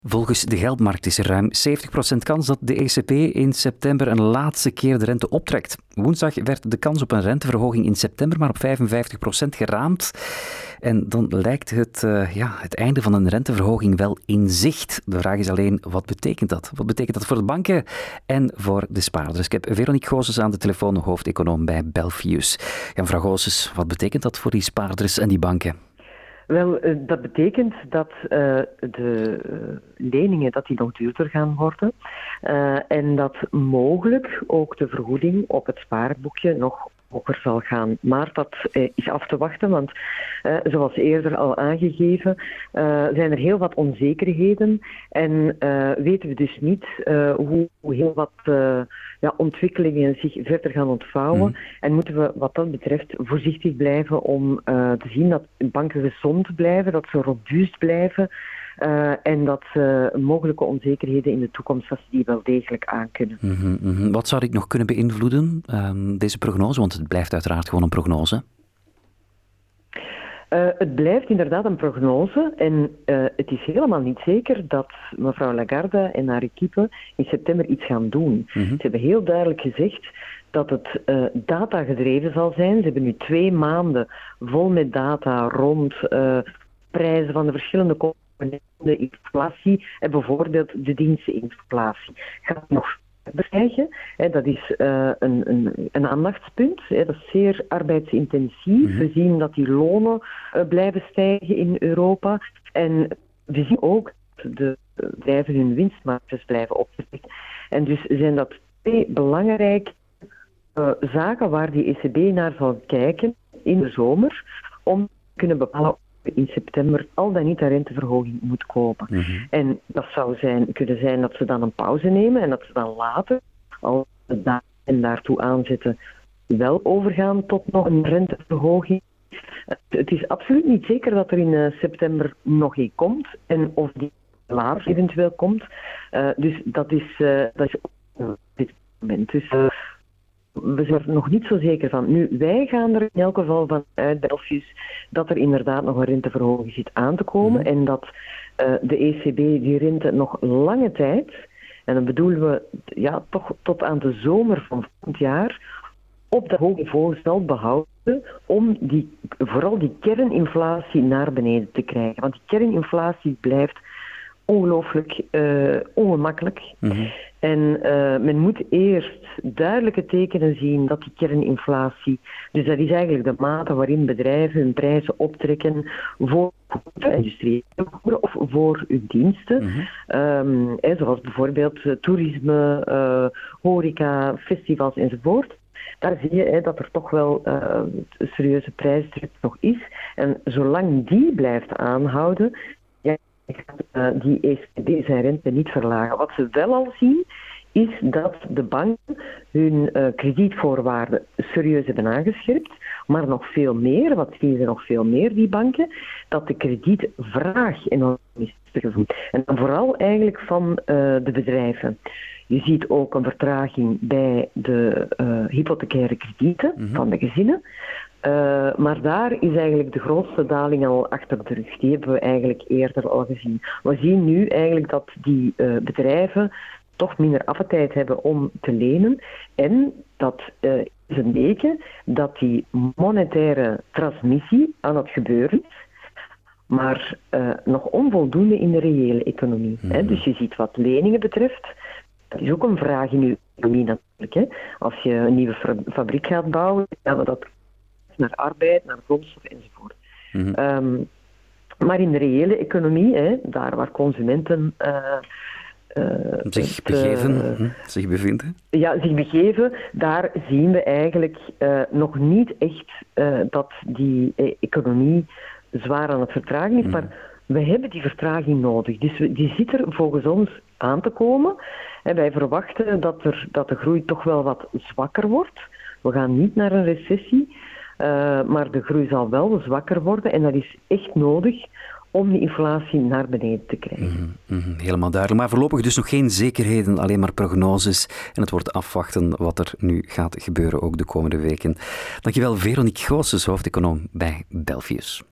Volgens de geldmarkt is er ruim 70% kans dat de ECB in september een laatste keer de rente optrekt. Woensdag werd de kans op een renteverhoging in september maar op 55% geraamd. En dan lijkt het einde van een renteverhoging wel in zicht. De vraag is alleen, wat betekent dat? Wat betekent dat voor de banken en voor de spaarders? Ik heb Veronique Goossens aan de telefoon, hoofdeconoom bij Belfius. Ja, mevrouw Goossens, wat betekent dat voor die spaarders en die banken? Wel, dat betekent dat de leningen dat die nog duurder gaan worden en dat mogelijk ook de vergoeding op het spaarboekje nog hoger zal gaan. Maar dat is af te wachten, want zoals eerder al aangegeven, zijn er heel wat onzekerheden en weten we dus niet hoe heel wat ontwikkelingen zich verder gaan ontvouwen. En moeten we wat dat betreft voorzichtig blijven om te zien dat banken gezond blijven, dat ze robuust blijven en dat mogelijke onzekerheden in de toekomst dat ze die wel degelijk aankunnen. Wat zou dit nog kunnen beïnvloeden, deze prognose? Want het blijft uiteraard gewoon een prognose. Het blijft inderdaad een prognose en het is helemaal niet zeker dat mevrouw Lagarde en haar equipe in september iets gaan doen. Ze hebben heel duidelijk gezegd dat het data gedreven zal zijn. Ze hebben nu 2 maanden vol met data rond prijzen van de verschillende componenten, de inflatie en bijvoorbeeld de diensteninflatie. Gaat nog krijgen. Dat is een aandachtspunt. Dat is zeer arbeidsintensief. We zien dat die lonen blijven stijgen in Europa. En we zien ook dat de bedrijven hun winstmarges blijven optrekken. En dus zijn dat 2 belangrijke zaken waar die ECB naar zal kijken in de zomer om te kunnen bepalen in september al dan niet een renteverhoging moet kopen. En dat zou kunnen zijn dat ze dan een pauze nemen en dat ze dan later, als ze daartoe aanzetten, wel overgaan tot nog een renteverhoging. Het is absoluut niet zeker dat er in september nog een komt en of die later eventueel komt. Dus dat is op dit moment. Dus we zijn er nog niet zo zeker van. Nu, wij gaan er in elk geval van uit, Belfius, dat er inderdaad nog een renteverhoging zit aan te komen en dat de ECB die rente nog lange tijd, en dan bedoelen we toch tot aan de zomer van volgend jaar, op dat hoge niveau zal behouden om vooral die kerninflatie naar beneden te krijgen. Want die kerninflatie blijft ongelooflijk ongemakkelijk. En men moet eerst duidelijke tekenen zien dat die kerninflatie, dus dat is eigenlijk de mate waarin bedrijven hun prijzen optrekken voor industriële goederen of voor hun diensten. Zoals bijvoorbeeld toerisme, horeca, festivals enzovoort. Daar zie je dat er toch wel een serieuze prijsdruk nog is. En zolang die blijft aanhouden, gaat die ECB zijn rente niet verlagen. Wat ze wel al zien, is dat de banken hun kredietvoorwaarden serieus hebben aangescherpt, maar nog veel meer, wat zien ze nog veel meer, die banken, dat de kredietvraag enorm is teruggevoerd. En dan vooral eigenlijk van de bedrijven. Je ziet ook een vertraging bij de hypothecaire kredieten van de gezinnen. Maar daar is eigenlijk de grootste daling al achter de rug. Die hebben we eigenlijk eerder al gezien. We zien nu eigenlijk dat die bedrijven toch minder appetijt hebben om te lenen. En dat is een teken dat die monetaire transmissie aan het gebeuren is, maar nog onvoldoende in de reële economie. Dus je ziet wat leningen betreft, dat is ook een vraag in je economie natuurlijk. Als je een nieuwe fabriek gaat bouwen, gaan we dat naar arbeid, naar grondstof enzovoort. Maar in de reële economie, daar waar consumenten zich bevinden? Ja, zich begeven, daar zien we eigenlijk nog niet echt dat die economie zwaar aan het vertragen is, maar we hebben die vertraging nodig. Dus die zit er volgens ons aan te komen. En wij verwachten dat de groei toch wel wat zwakker wordt. We gaan niet naar een recessie, maar de groei zal wel zwakker worden en dat is echt nodig om die inflatie naar beneden te krijgen. Helemaal duidelijk. Maar voorlopig dus nog geen zekerheden, alleen maar prognoses. En het wordt afwachten wat er nu gaat gebeuren, ook de komende weken. Dankjewel, Veronique Goossens, hoofdeconoom bij Belfius.